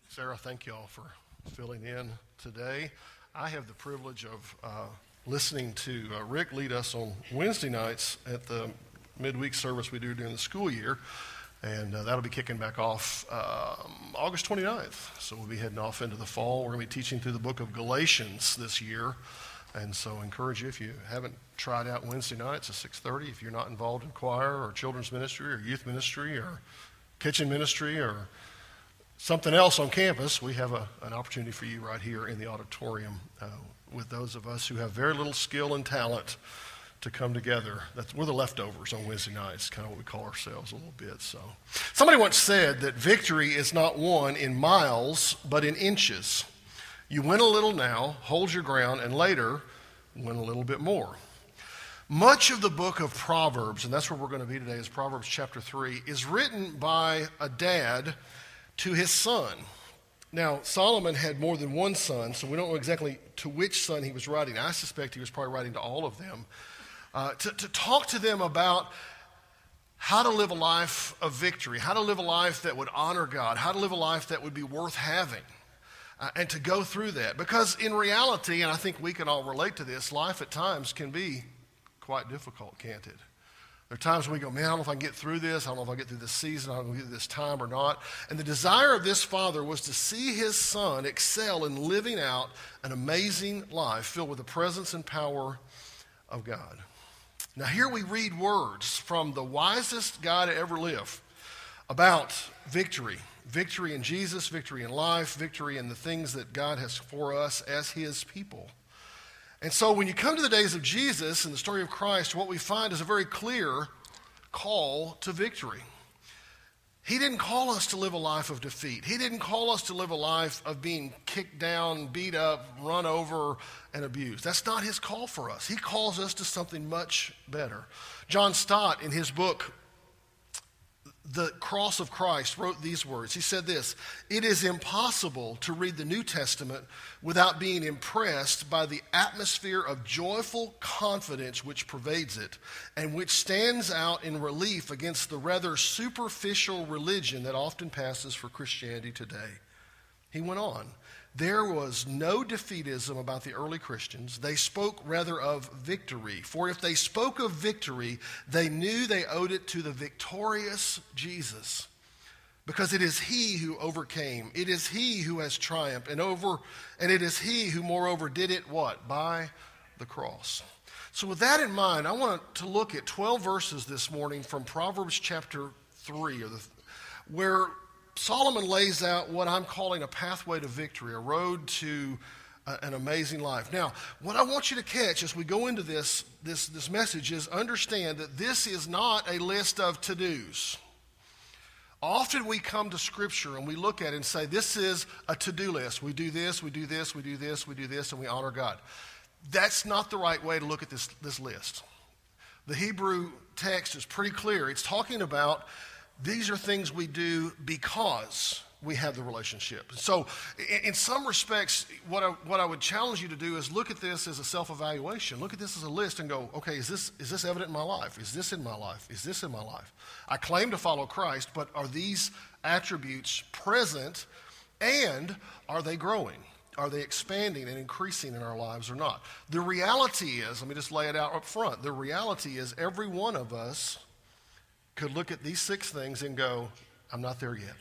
Sarah, thank you all for filling in today. I have the privilege of listening to Rick lead us on Wednesday nights at the midweek service we do during the school year, and that'll be kicking back off August 29th. So we'll be heading off into the fall. We're going to be teaching through the book of Galatians this year, and so I encourage you, if you haven't tried out Wednesday nights at 6:30, if you're not involved in choir or children's ministry or youth ministry or kitchen ministry or something else on campus, we have an opportunity for you right here in the auditorium with those of us who have very little skill and talent to come together. We're the leftovers on Wednesday nights, kind of what we call ourselves a little bit. So, somebody once said that victory is not won in miles, but in inches. You win a little now, hold your ground, and later win a little bit more. Much of the book of Proverbs, and that's where we're going to be today, is Proverbs chapter 3, is written by a dad to his son. Now, Solomon had more than one son, so we don't know exactly to which son he was writing. I suspect he was probably writing to all of them, to talk to them about how to live a life of victory, how to live a life that would honor God, how to live a life that would be worth having, and to go through that. Because in reality, and I think we can all relate to this, life at times can be quite difficult, can't it? There are times when we go, man, I don't know if I can get through this. I don't know if I get through this season. I don't know if I can get through this time or not. And the desire of this father was to see his son excel in living out an amazing life filled with the presence and power of God. Now here we read words from the wisest guy to ever live about victory. Victory in Jesus, victory in life, victory in the things that God has for us as his people. And so when you come to the days of Jesus and the story of Christ, what we find is a very clear call to victory. He didn't call us to live a life of defeat. He didn't call us to live a life of being kicked down, beat up, run over, and abused. That's not his call for us. He calls us to something much better. John Stott, in his book, The Cross of Christ, wrote these words. He said this: "It is impossible to read the New Testament without being impressed by the atmosphere of joyful confidence which pervades it, and which stands out in relief against the rather superficial religion that often passes for Christianity today." He went on, "There was no defeatism about the early Christians. They spoke rather of victory. For if they spoke of victory, they knew they owed it to the victorious Jesus. Because it is he who overcame. It is he who has triumphed. And it is he who moreover did it what? By the cross." So with that in mind, I want to look at 12 verses this morning from Proverbs chapter 3, where Solomon lays out what I'm calling a pathway to victory, a road to an amazing life. Now, what I want you to catch as we go into this message is understand that this is not a list of to-dos. Often we come to Scripture and we look at it and say, this is a to-do list. We do this, we do this, we do this, we do this, and we honor God. That's not the right way to look at this list. The Hebrew text is pretty clear. It's talking about these are things we do because we have the relationship. So in some respects, what I would challenge you to do is look at this as a self-evaluation. Look at this as a list and go, okay, is this evident in my life? Is this in my life? Is this in my life? I claim to follow Christ, but are these attributes present, and are they growing? Are they expanding and increasing in our lives or not? The reality is, let me just lay it out up front. The reality is every one of us could look at these 6 things and go, I'm not there yet.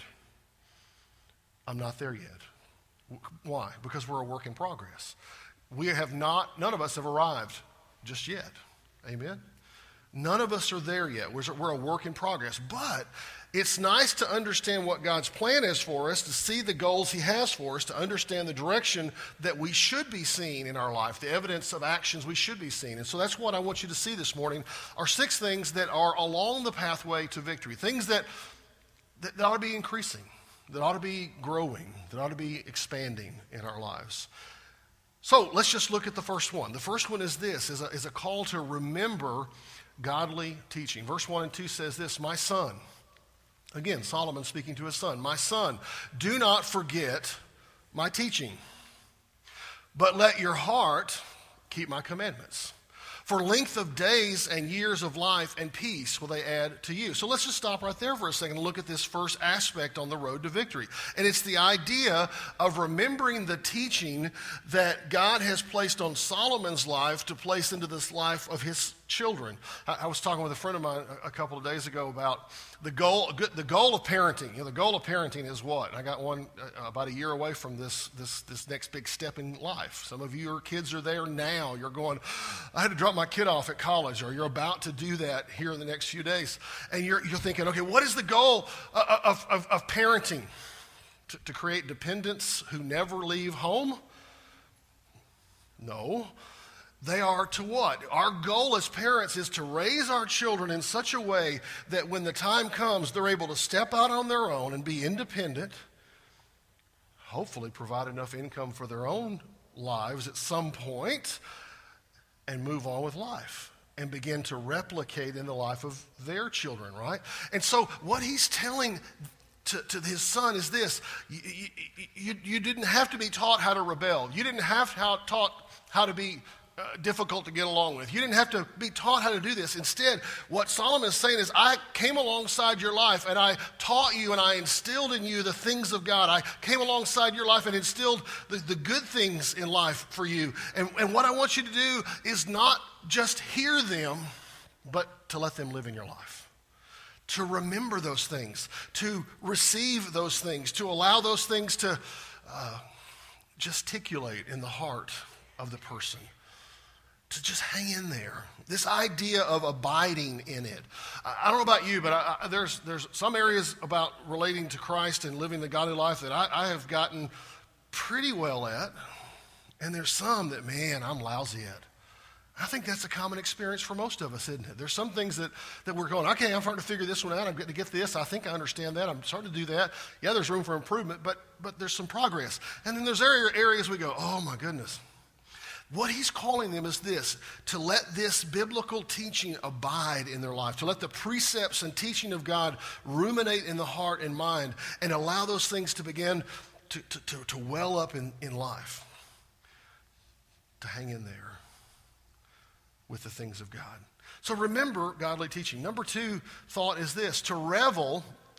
I'm not there yet. Why? Because we're a work in progress. None of us have arrived just yet. Amen? None of us are there yet. We're a work in progress. But it's nice to understand what God's plan is for us, to see the goals he has for us, to understand the direction that we should be seeing in our life, the evidence of actions we should be seeing. And so that's what I want you to see this morning, are 6 things that are along the pathway to victory, things that ought to be increasing, that ought to be growing, that ought to be expanding in our lives. So let's just look at the first one. The first one is this, is a call to remember godly teaching. Verse 1 and 2 says this: "My son," again, Solomon speaking to his son, "My son, do not forget my teaching, but let your heart keep my commandments. For length of days and years of life and peace will they add to you. So let's just stop right there for a second and look at this first aspect on the road to victory. And it's the idea of remembering the teaching that God has placed on Solomon's life to place into this life of his children. I was talking with a friend of mine a couple of days ago about the goal of parenting. You know, the goal of parenting is what? I got one about a year away from this next big step in life. Some of your kids are there now. You're going, I had to drop my kid off at college, or you're about to do that here in the next few days. And you're thinking, okay, what is the goal of parenting? To create dependents who never leave home? No. They are to what? Our goal as parents is to raise our children in such a way that when the time comes, they're able to step out on their own and be independent, hopefully provide enough income for their own lives at some point, and move on with life and begin to replicate in the life of their children, right? And so what he's telling to his son is this: you didn't have to be taught how to rebel. You didn't have taught how to be difficult to get along with. You didn't have to be taught how to do this. Instead, what Solomon is saying is, I came alongside your life and I taught you and I instilled in you the things of God. I came alongside your life and instilled the good things in life for you. And what I want you to do is not just hear them, but to let them live in your life. To remember those things, to receive those things, to allow those things to gesticulate in the heart of the person. To just hang in there. This idea of abiding in it. I don't know about you, but there's some areas about relating to Christ and living the godly life that I have gotten pretty well at. And there's some that, man, I'm lousy at. I think that's a common experience for most of us, isn't it? There's some things that we're going, okay, I'm starting to figure this one out. I'm getting to get this. I think I understand that. I'm starting to do that. Yeah, there's room for improvement, but there's some progress. And then there's areas we go, oh, my goodness. What he's calling them is this: to let this biblical teaching abide in their life, to let the precepts and teaching of God ruminate in the heart and mind, and allow those things to begin to well up in life, to hang in there with the things of God. So remember godly teaching. Number 2 thought is this: to revel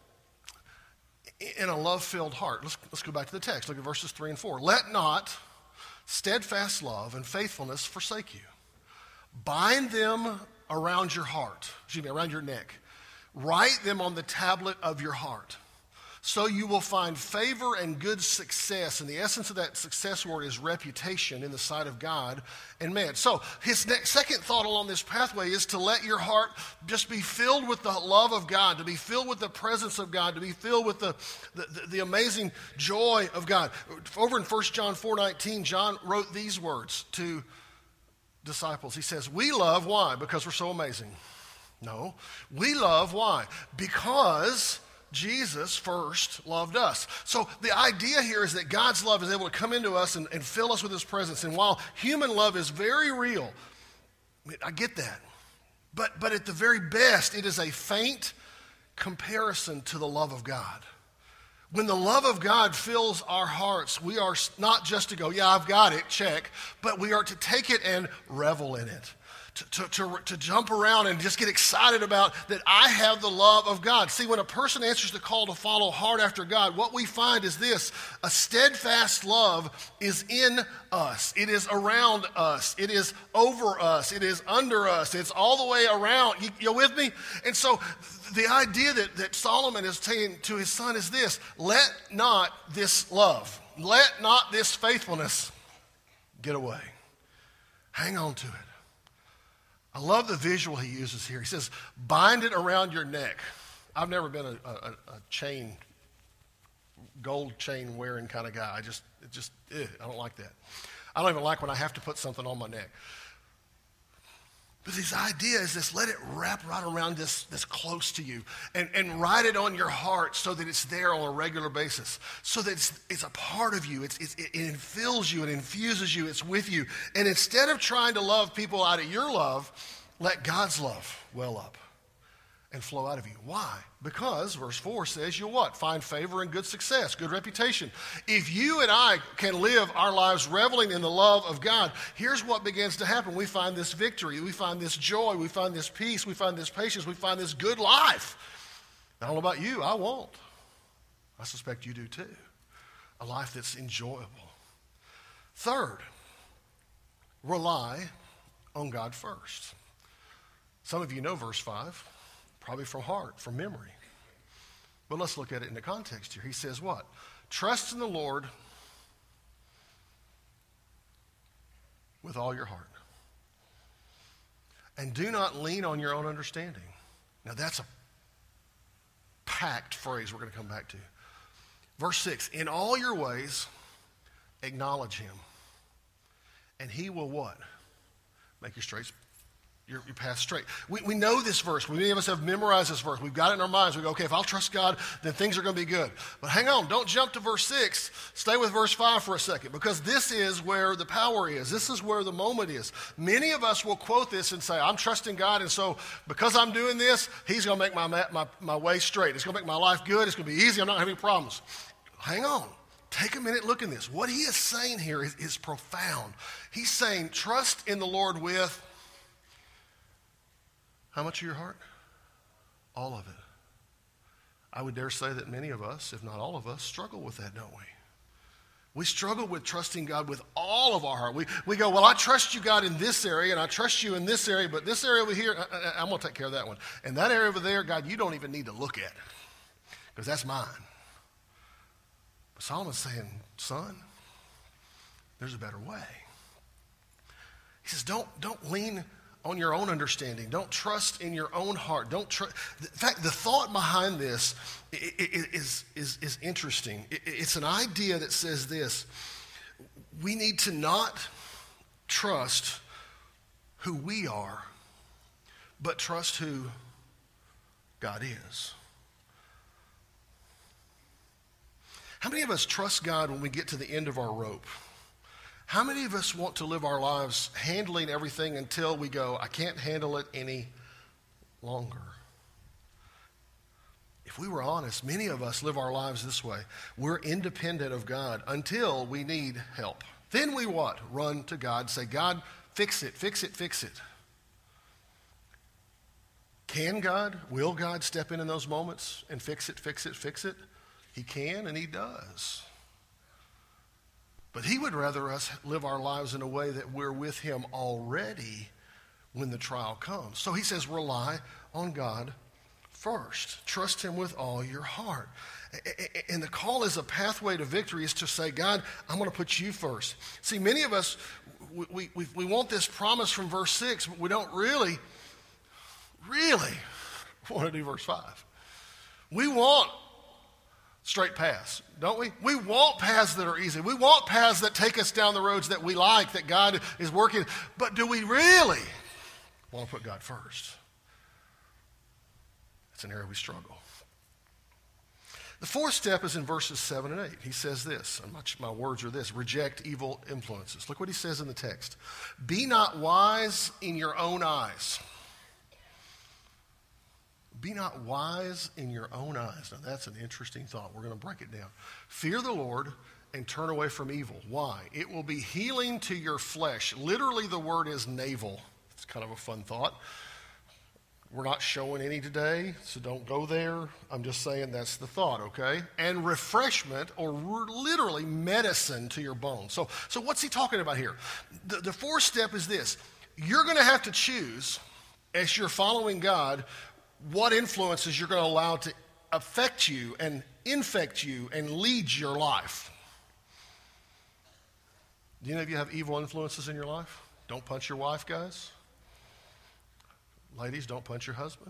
in a love-filled heart. Let's go back to the text. Look at verses 3 and 4. Let not steadfast love and faithfulness forsake you. Bind them around your heart, around your neck. Write them on the tablet of your heart, so you will find favor and good success. And the essence of that success word is reputation in the sight of God and man. So his second thought along this pathway is to let your heart just be filled with the love of God, to be filled with the presence of God, to be filled with the amazing joy of God. Over in 1 John 4:19, John wrote these words to disciples. He says, we love, why? Because we're so amazing. No, we love, why? Because Jesus first loved us. So the idea here is that God's love is able to come into us and fill us with his presence. And while human love is very real, I get that. But at the very best, it is a faint comparison to the love of God. When the love of God fills our hearts, we are not just to go, yeah, I've got it, check, but we are to take it and revel in it. To jump around and just get excited about that I have the love of God. See, when a person answers the call to follow hard after God, what we find is this: a steadfast love is in us. It is around us. It is over us. It is under us. It's all the way around. You with me? And so the idea that Solomon is saying to his son is this: let not this love, let not this faithfulness get away. Hang on to it. I love the visual he uses here. He says, bind it around your neck. I've never been a gold chain wearing kind of guy. I don't like that. I don't even like when I have to put something on my neck. But his idea is this: let it wrap right around this close to you and write it on your heart so that it's there on a regular basis, so that it's a part of you. It infills you, it infuses you, it's with you. And instead of trying to love people out of your love, let God's love well up and flow out of you. Why? Because, verse 4 says, you'll what? Find favor and good success, good reputation. If you and I can live our lives reveling in the love of God, here's what begins to happen. We find this victory, we find this joy, we find this peace, we find this patience, we find this good life. I don't know about you, I won't. I suspect you do too. A life that's enjoyable. Third, rely on God first. Some of you know verse 5, probably from heart, from memory. But let's look at it in the context here. He says what? Trust in the Lord with all your heart. And do not lean on your own understanding. Now that's a packed phrase we're going to come back to. Verse 6, in all your ways, acknowledge him. And he will what? Make your path straight. We know this verse. Many of us have memorized this verse. We've got it in our minds. We go, okay, if I'll trust God, then things are going to be good. But hang on, don't jump to verse 6. Stay with verse 5 for a second, because this is where the power is. This is where the moment is. Many of us will quote this and say, I'm trusting God, and so because I'm doing this, he's going to make my way straight. It's going to make my life good. It's going to be easy. I'm not having problems. Hang on. Take a minute, look at this. What he is saying here is profound. He's saying, trust in the Lord with how much of your heart? All of it. I would dare say that many of us, if not all of us, struggle with that, don't we? We struggle with trusting God with all of our heart. We go, well, I trust you, God, in this area, and I trust you in this area, but this area over here, I'm going to take care of that one. And that area over there, God, you don't even need to look at, because that's mine. But Solomon's saying, son, there's a better way. He says, don't lean on your own understanding. Don't trust in your own heart. In fact, the thought behind this is interesting. It's an idea that says this: we need to not trust who we are, but trust who God is. How many of us trust God when we get to the end of our rope? How many of us want to live our lives handling everything until we go, I can't handle it any longer? If we were honest, many of us live our lives this way. We're independent of God until we need help. Then we what? Run to God, say, God, fix it, fix it, fix it. Can God, will God step in those moments and fix it, fix it, fix it? He can, and he does. But he would rather us live our lives in a way that we're with him already when the trial comes. So he says, rely on God first. Trust him with all your heart. And the call is a pathway to victory is to say, God, I'm going to put you first. See, many of us, we want this promise from verse 6, but we don't really want to do verse 5. We want straight paths, don't we? We want paths that are easy. We want paths that take us down the roads that we like, that God is working. But do we really want to put God first? It's an area we struggle. The fourth step is in verses 7 and 8. He says this, and my words are this: reject evil influences. Look what he says in the text. Be not wise in your own eyes. Be not wise in your own eyes. Now that's an interesting thought. We're going to break it down. Fear the Lord and turn away from evil. Why? It will be healing to your flesh. Literally the word is navel. It's kind of a fun thought. We're not showing any today, so don't go there. I'm just saying that's the thought, okay? And refreshment, or literally medicine to your bones. So what's he talking about here? The fourth step is this. You're going to have to choose, as you're following God, what influences you're going to allow to affect you and infect you and lead your life. Do any of you have evil influences in your life? Don't punch your wife, guys. Ladies, don't punch your husband.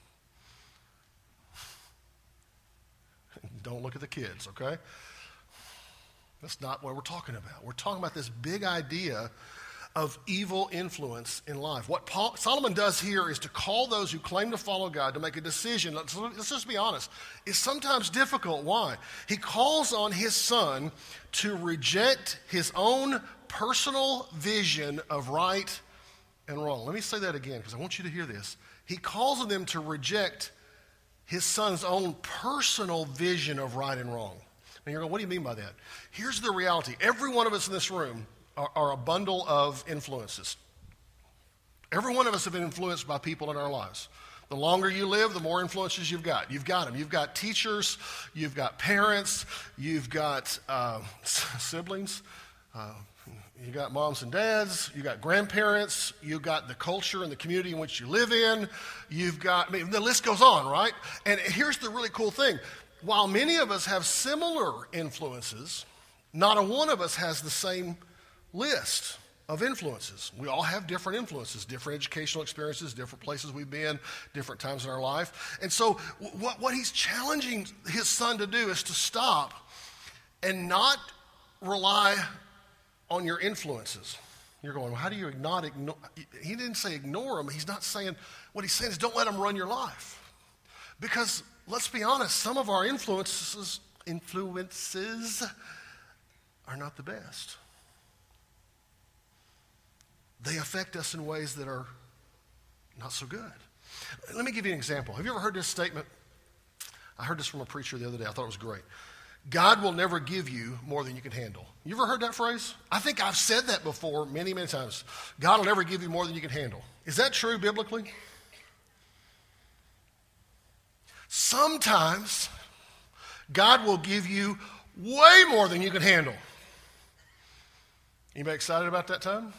Don't look at the kids, okay? That's not what we're talking about. We're talking about this big idea of evil influence in life. What Solomon does here is to call those who claim to follow God to make a decision. Let's just be honest. It's sometimes difficult. Why? He calls on his son to reject his own personal vision of right and wrong. Let me say that again because I want you to hear this. He calls on them to reject his son's own personal vision of right and wrong. And you're going, what do you mean by that? Here's the reality. Every one of us in this room are a bundle of influences. Every one of us have been influenced by people in our lives. The longer you live, the more influences you've got. You've got them. You've got teachers. You've got parents. You've got siblings. You've got moms and dads. You've got grandparents. You've got the culture and the community in which you live in. You've got, the list goes on, right? And here's the really cool thing. While many of us have similar influences, not a one of us has the same list of influences. We all have different influences, different educational experiences, different places we've been, different times in our life. And so what he's challenging his son to do is to stop and not rely on your influences. You're going, well, how do you not ignore? He didn't say ignore them. He's not saying, what he's saying is don't let them run your life. Because let's be honest, some of our influences are not the best. They affect us in ways that are not so good. Let me give you an example. Have you ever heard this statement? I heard this from a preacher the other day. I thought it was great. God will never give you more than you can handle. You ever heard that phrase? I think I've said that before many, many times. God will never give you more than you can handle. Is that true biblically? Sometimes God will give you way more than you can handle. Anybody excited about that time?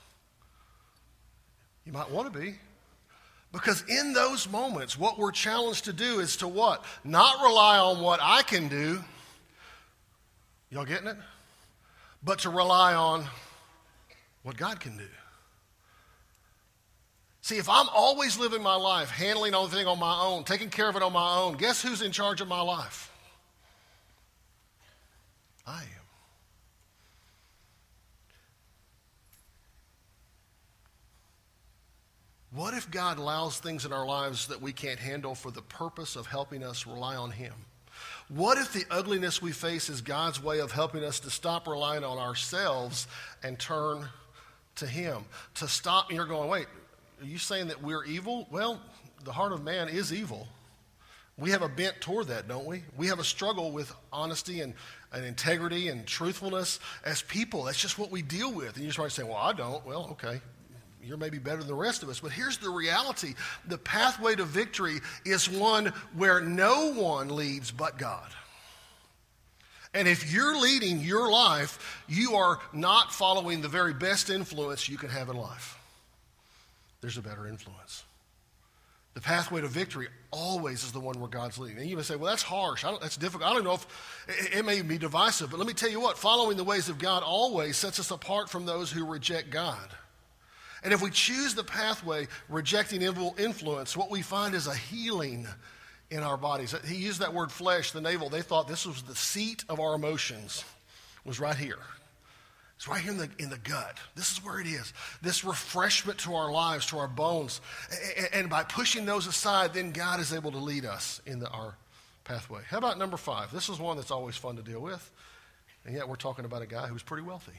You might want to be. Because in those moments, what we're challenged to do is to what? Not rely on what I can do. Y'all getting it? But to rely on what God can do. See, if I'm always living my life, handling everything on my own, taking care of it on my own, guess who's in charge of my life? I am. What if God allows things in our lives that we can't handle for the purpose of helping us rely on Him? What if the ugliness we face is God's way of helping us to stop relying on ourselves and turn to Him? To stop, and you're going, wait, are you saying that we're evil? Well, the heart of man is evil. We have a bent toward that, don't we? We have a struggle with honesty and integrity and truthfulness as people. That's just what we deal with. And you just might say, well, I don't. Well, okay. You're maybe better than the rest of us. But here's the reality. The pathway to victory is one where no one leads but God. And if you're leading your life, you are not following the very best influence you can have in life. There's a better influence. The pathway to victory always is the one where God's leading. And you may say, well, that's harsh. That's difficult. I don't know if it may be divisive. But let me tell you what, following the ways of God always sets us apart from those who reject God. And if we choose the pathway rejecting evil influence, what we find is a healing in our bodies. He used that word flesh, the navel. They thought this was the seat of our emotions, was right here. It's right here in the gut. This is where it is. This refreshment to our lives, to our bones. And by pushing those aside, then God is able to lead us in our pathway. How about number 5? This is one that's always fun to deal with. And yet we're talking about a guy who's pretty wealthy.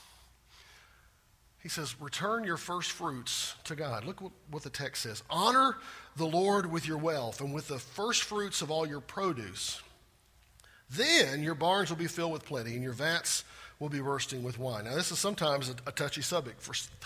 He says, return your first fruits to God. Look what the text says. Honor the Lord with your wealth and with the first fruits of all your produce. Then your barns will be filled with plenty and your vats will be bursting with wine. Now, this is sometimes a touchy subject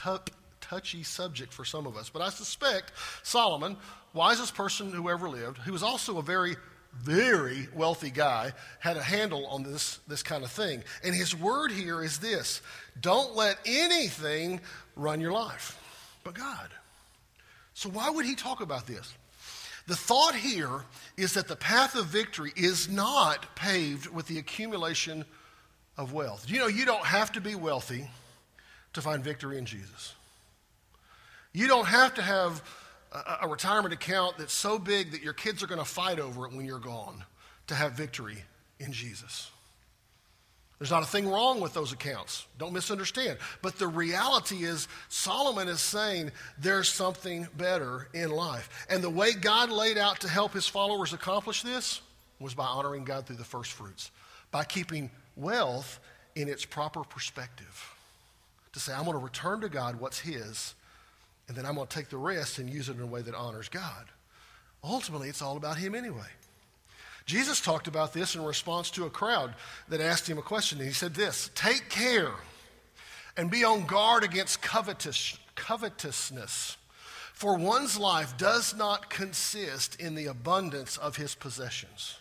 for some of us. But I suspect Solomon, wisest person who ever lived, who was also a very, very wealthy guy, had a handle on this kind of thing. And his word here is this: don't let anything run your life but God. So why would he talk about this? The thought here is that the path of victory is not paved with the accumulation of wealth. You know, you don't have to be wealthy to find victory in Jesus. You don't have to have a retirement account that's so big that your kids are going to fight over it when you're gone to have victory in Jesus. There's not a thing wrong with those accounts. Don't misunderstand. But the reality is, Solomon is saying there's something better in life. And the way God laid out to help his followers accomplish this was by honoring God through the first fruits, by keeping wealth in its proper perspective. To say, I'm going to return to God what's his and then I'm going to take the rest and use it in a way that honors God. Ultimately, it's all about him anyway. Jesus talked about this in response to a crowd that asked him a question, and he said this: take care and be on guard against covetousness, for one's life does not consist in the abundance of his possessions.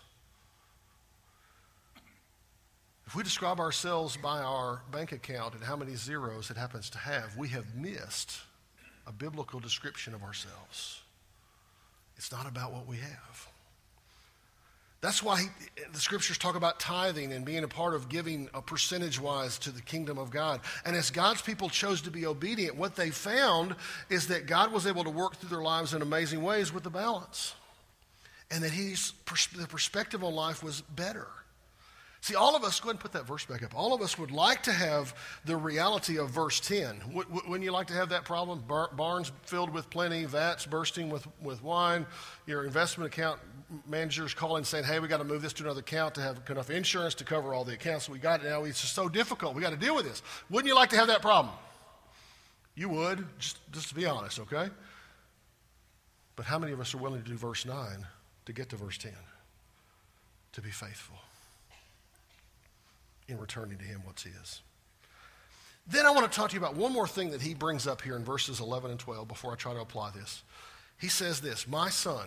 If we describe ourselves by our bank account and how many zeros it happens to have, we have missed a biblical description of ourselves. It's not about what we have. That's why the scriptures talk about tithing and being a part of giving a percentage-wise to the kingdom of God. And as God's people chose to be obedient, what they found is that God was able to work through their lives in amazing ways with the balance. And that the perspective on life was better. See, all of us, go ahead and put that verse back up. All of us would like to have the reality of verse 10. Wouldn't you like to have that problem? Barns filled with plenty, vats bursting with wine, your investment account managers calling saying, hey, we got to move this to another account to have enough insurance to cover all the accounts we got. Now it's just so difficult. We got to deal with this. Wouldn't you like to have that problem? You would, just to be honest, okay? But how many of us are willing to do verse 9 to get to verse 10? To be faithful in returning to him what's his. Then I want to talk to you about one more thing that he brings up here in verses 11 and 12 before I try to apply this. He says this: my son,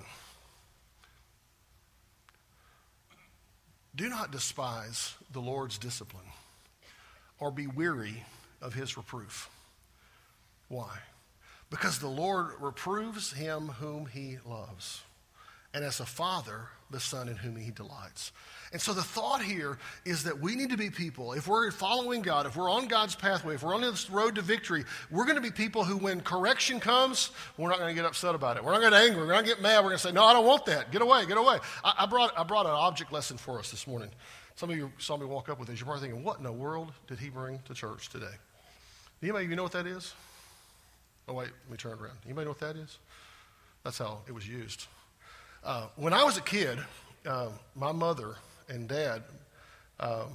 do not despise the Lord's discipline or be weary of his reproof. Why? Because the Lord reproves him whom he loves, and as a father, the son in whom he delights. And so the thought here is that we need to be people, if we're following God, if we're on God's pathway, if we're on this road to victory, we're going to be people who, when correction comes, we're not going to get upset about it. We're not going to get angry. We're not going to get mad. We're going to say, no, I don't want that. Get away, get away. I brought an object lesson for us this morning. Some of you saw me walk up with this. You're probably thinking, what in the world did he bring to church today? Anybody even know what that is? Oh, wait, let me turn it around. Anybody know what that is? That's how it was used. When I was a kid, my mother and dad, it's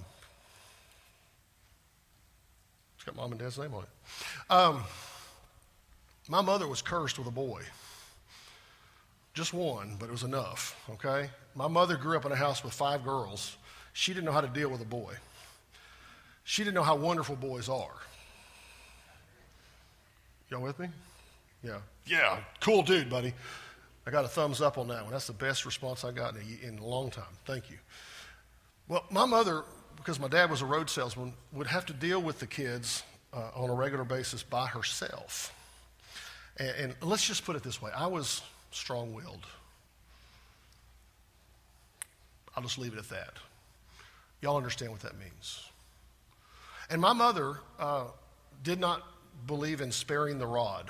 got mom and dad's name on it. My mother was cursed with a boy. Just one, but it was enough, okay? My mother grew up in a house with 5 girls. She didn't know how to deal with a boy. She didn't know how wonderful boys are. Y'all with me? Yeah. Yeah, cool dude, buddy. I got a thumbs up on that one. That's the best response I got in a long time. Thank you. Well, my mother, because my dad was a road salesman, would have to deal with the kids on a regular basis by herself. And let's just put it this way. I was strong-willed. I'll just leave it at that. Y'all understand what that means. And my mother did not believe in sparing the rod.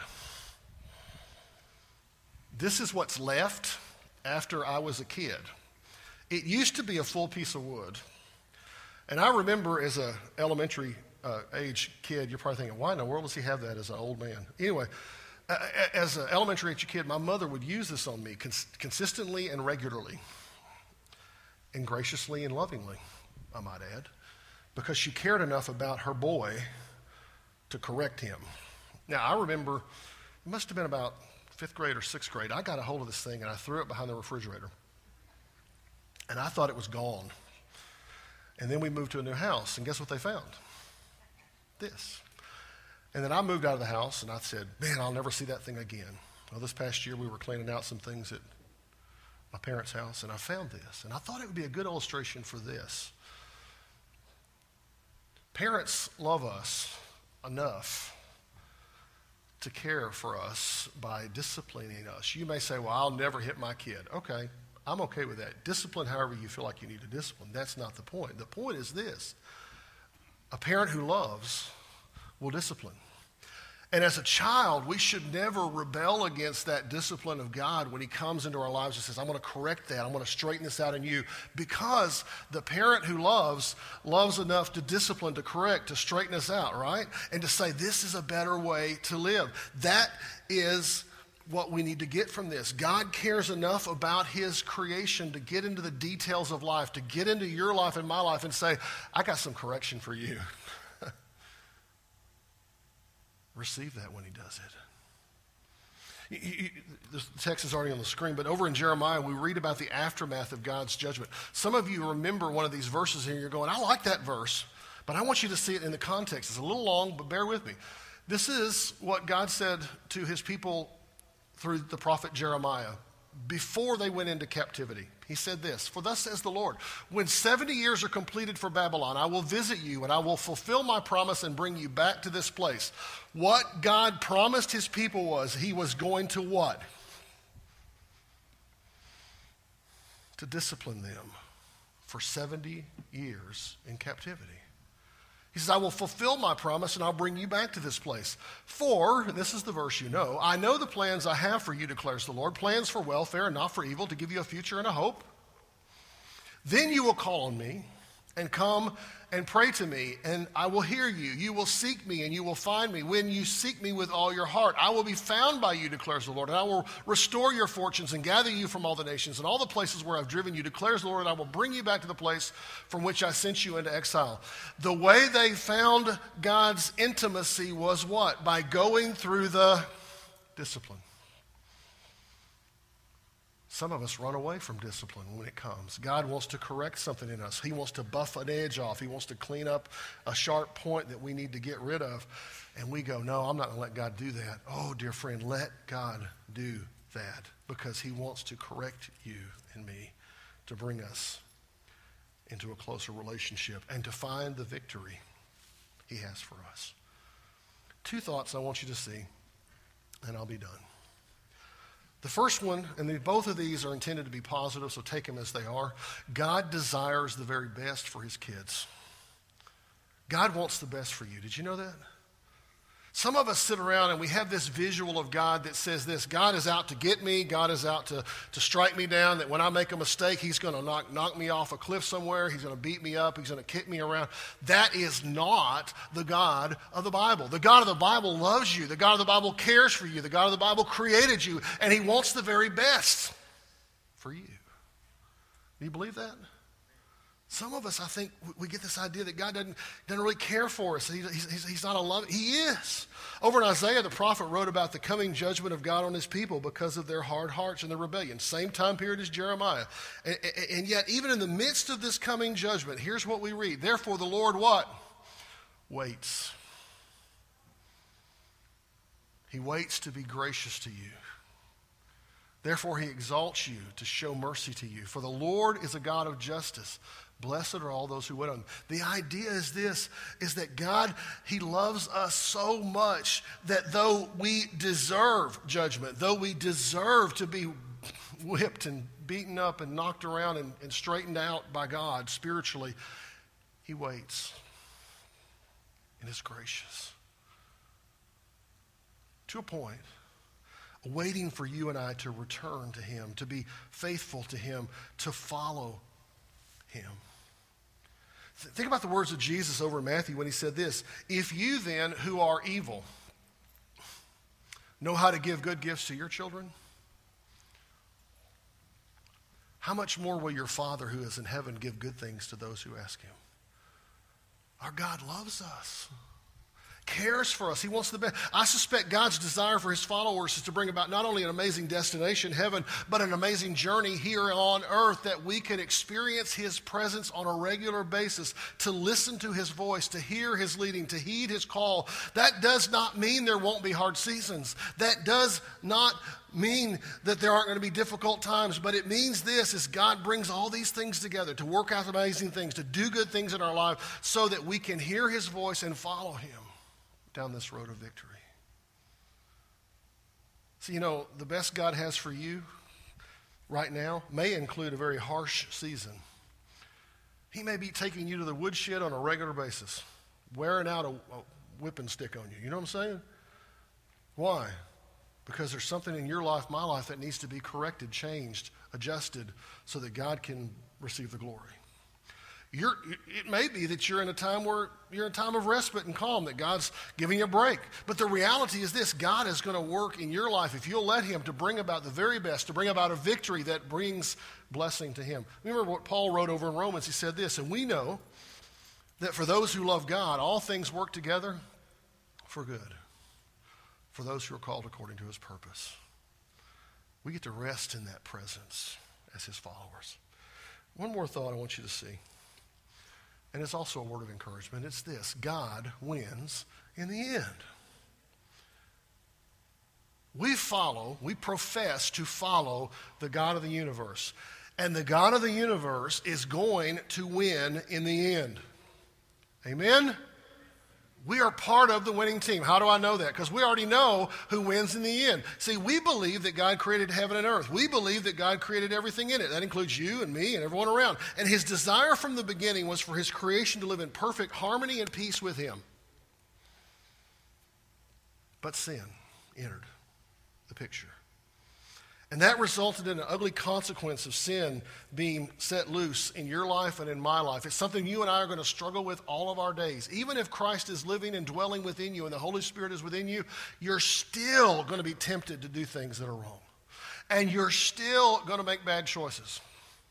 This is what's left after I was a kid. It used to be a full piece of wood. And I remember as an elementary age kid, you're probably thinking, why in the world does he have that as an old man? Anyway, as an elementary age kid, my mother would use this on me consistently and regularly, and graciously and lovingly, I might add, because she cared enough about her boy to correct him. Now, I remember, it must have been about 5th grade or 6th grade, I got a hold of this thing and I threw it behind the refrigerator. And I thought it was gone. And then we moved to a new house, and guess what they found? This. And then I moved out of the house, and I said, man, I'll never see that thing again. Well, this past year we were cleaning out some things at my parents' house, and I found this. And I thought it would be a good illustration for this. Parents love us enough to care for us by disciplining us. You may say, well, I'll never hit my kid. Okay, I'm okay with that. Discipline however you feel like you need to discipline. That's not the point. The point is this. A parent who loves will discipline. And as a child, we should never rebel against that discipline of God when he comes into our lives and says, I'm going to correct that. I'm going to straighten this out in you. Because the parent who loves enough to discipline, to correct, to straighten us out, right? And to say, this is a better way to live. That is what we need to get from this. God cares enough about his creation to get into the details of life, to get into your life and my life and say, I got some correction for you. Receive that when he does it. The text is already on the screen, but over in Jeremiah, we read about the aftermath of God's judgment. Some of you remember one of these verses here, and you're going, I like that verse, but I want you to see it in the context. It's a little long, but bear with me. This is what God said to his people through the prophet Jeremiah before they went into captivity. He said this, "For thus says the Lord, when 70 years are completed for Babylon, I will visit you and I will fulfill my promise and bring you back to this place." What God promised his people was he was going to what? To discipline them for 70 years in captivity. He says, I will fulfill my promise and I'll bring you back to this place. For, this is the verse you know, I know the plans I have for you, declares the Lord, plans for welfare and not for evil, to give you a future and a hope. Then you will call on me and come and pray to me, and I will hear you. You will seek me and you will find me. When you seek me with all your heart, I will be found by you, declares the Lord, and I will restore your fortunes and gather you from all the nations and all the places where I've driven you, declares the Lord, and I will bring you back to the place from which I sent you into exile. The way they found God's intimacy was what? By going through the discipline. Some of us run away from discipline when it comes. God wants to correct something in us. He wants to buff an edge off. He wants to clean up a sharp point that we need to get rid of. And we go, no, I'm not going to let God do that. Oh, dear friend, let God do that because he wants to correct you and me to bring us into a closer relationship and to find the victory he has for us. Two thoughts I want you to see, and I'll be done. The first one, and both of these are intended to be positive, so take them as they are. God desires the very best for his kids. God wants the best for you. Did you know that? Some of us sit around and we have this visual of God that says this: God is out to get me. God is out to strike me down, that when I make a mistake, he's going to knock me off a cliff somewhere. He's going to beat me up. He's going to kick me around. That is not the God of the Bible. The God of the Bible loves you. The God of the Bible cares for you. The God of the Bible created you, and he wants the very best for you. Do you believe that? Some of us, I think, we get this idea that God doesn't really care for us. He's not a love. He is. Over in Isaiah, the prophet wrote about the coming judgment of God on his people because of their hard hearts and their rebellion. Same time period as Jeremiah. And yet, even in the midst of this coming judgment, here's what we read. Therefore, the Lord what? Waits. He waits to be gracious to you. Therefore, he exalts you to show mercy to you. For the Lord is a God of justice. Blessed are all those who wait on him. The idea is this, is that God, he loves us so much that though we deserve judgment, though we deserve to be whipped and beaten up and knocked around and straightened out by God spiritually, he waits and is gracious. To a point, waiting for you and I to return to him, to be faithful to him, to follow him. Think about the words of Jesus over in Matthew when he said this: if you then, who are evil, know how to give good gifts to your children, how much more will your Father who is in heaven give good things to those who ask him? Our God loves us, cares for us. He wants the best. I suspect God's desire for his followers is to bring about not only an amazing destination, heaven, but an amazing journey here on earth, that we can experience his presence on a regular basis, to listen to his voice, to hear his leading, to heed his call. That does not mean there won't be hard seasons. That does not mean that there aren't going to be difficult times, but it means this, is God brings all these things together to work out amazing things, to do good things in our life so that we can hear his voice and follow him down this road of victory. So, the best God has for you right now may include a very harsh season. He may be taking you to the woodshed on a regular basis, wearing out a whipping stick on you. You know what I'm saying? Why? Because there's something in your life, my life, that needs to be corrected, changed, adjusted, so that God can receive the glory. It may be that you're in a time of respite and calm, that God's giving you a break. But the reality is this: God is going to work in your life, if you'll let him, to bring about the very best, to bring about a victory that brings blessing to him. Remember what Paul wrote over in Romans. He said this: and we know that for those who love God, all things work together for good, for those who are called according to his purpose. We get to rest in that presence as his followers. One more thought I want you to see, and it's also a word of encouragement. It's this: God wins in the end. We profess to follow the God of the universe. And the God of the universe is going to win in the end. Amen? We are part of the winning team. How do I know that? Because we already know who wins in the end. See, we believe that God created heaven and earth. We believe that God created everything in it. That includes you and me and everyone around. And his desire from the beginning was for his creation to live in perfect harmony and peace with him. But sin entered the picture. And that resulted in an ugly consequence of sin being set loose in your life and in my life. It's something you and I are going to struggle with all of our days. Even if Christ is living and dwelling within you and the Holy Spirit is within you, you're still going to be tempted to do things that are wrong. And you're still going to make bad choices.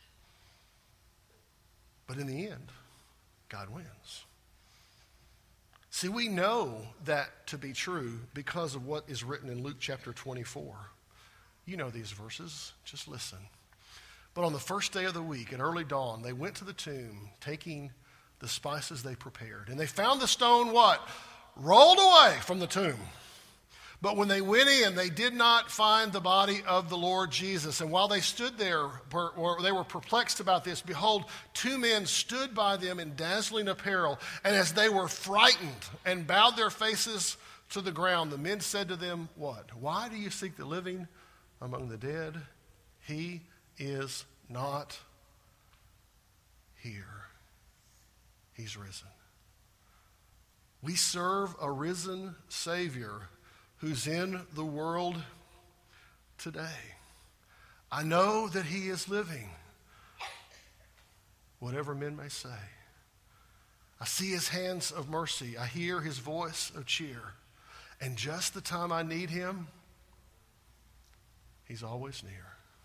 But in the end, God wins. See, we know that to be true because of what is written in Luke chapter 24. You know these verses. Just listen. But on the first day of the week, at early dawn, they went to the tomb, taking the spices they prepared. And they found the stone what? Rolled away from the tomb. But when they went in, they did not find the body of the Lord Jesus. And while they stood there, they were perplexed about this. Behold, two men stood by them in dazzling apparel. And as they were frightened and bowed their faces to the ground, the men said to them, what? Why do you seek the living among the dead? He is not here. He's risen. We serve a risen Savior who's in the world today. I know that he is living, whatever men may say. I see his hands of mercy. I hear his voice of cheer. And just the time I need him, he's always near.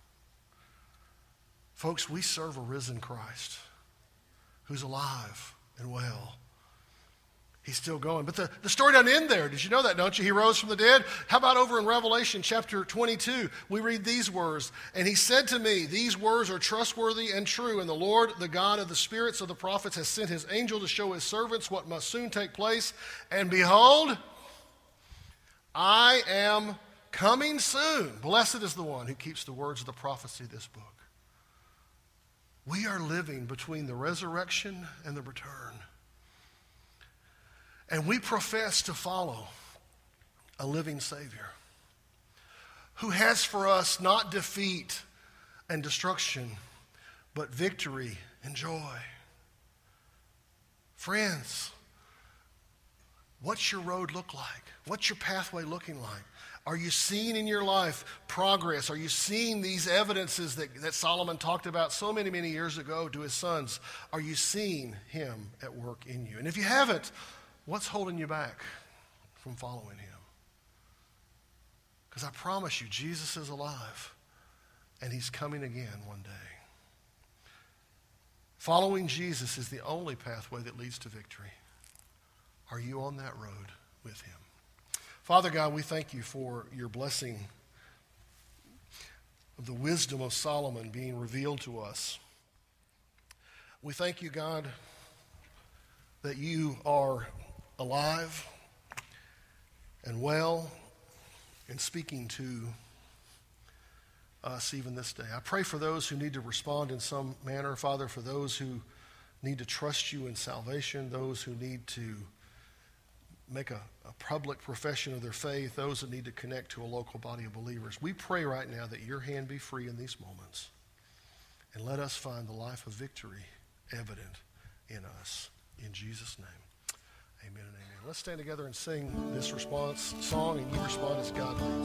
Folks, we serve a risen Christ who's alive and well. He's still going. But the story doesn't end there. Did you know that, don't you? He rose from the dead. How about over in Revelation chapter 22? We read these words. And he said to me, these words are trustworthy and true. And the Lord, the God of the spirits of the prophets, has sent his angel to show his servants what must soon take place. And behold, I am coming soon. Blessed is the one who keeps the words of the prophecy of this book. We are living between the resurrection and the return. And we profess to follow a living Savior who has for us not defeat and destruction, but victory and joy. Friends, what's your road look like? What's your pathway looking like? Are you seeing in your life progress? Are you seeing these evidences that Solomon talked about so many, many years ago to his sons? Are you seeing him at work in you? And if you haven't, what's holding you back from following him? Because I promise you, Jesus is alive, and he's coming again one day. Following Jesus is the only pathway that leads to victory. Are you on that road with him? Father God, we thank you for your blessing of the wisdom of Solomon being revealed to us. We thank you, God, that you are alive and well and speaking to us even this day. I pray for those who need to respond in some manner, Father, for those who need to trust you in salvation, those who need to make a public profession of their faith, those that need to connect to a local body of believers. We pray right now that your hand be free in these moments, and let us find the life of victory evident in us. In Jesus' name. Amen and amen. Let's stand together and sing this response song, and you respond as God leads.